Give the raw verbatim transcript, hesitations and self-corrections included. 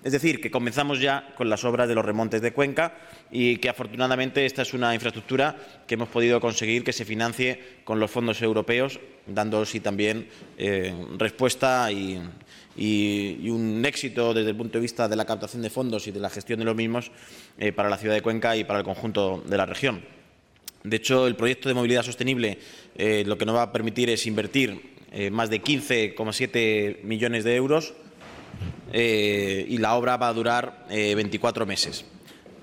Es decir, que comenzamos ya con las obras de los remontes de Cuenca y que, afortunadamente, esta es una infraestructura que hemos podido conseguir que se financie con los fondos europeos, dando así también eh, respuesta y, y, y un éxito desde el punto de vista de la captación de fondos y de la gestión de los mismos eh, para la ciudad de Cuenca y para el conjunto de la región. De hecho, el proyecto de movilidad sostenible eh, lo que nos va a permitir es invertir eh, más de quince coma siete millones de euros eh, y la obra va a durar eh, veinticuatro meses.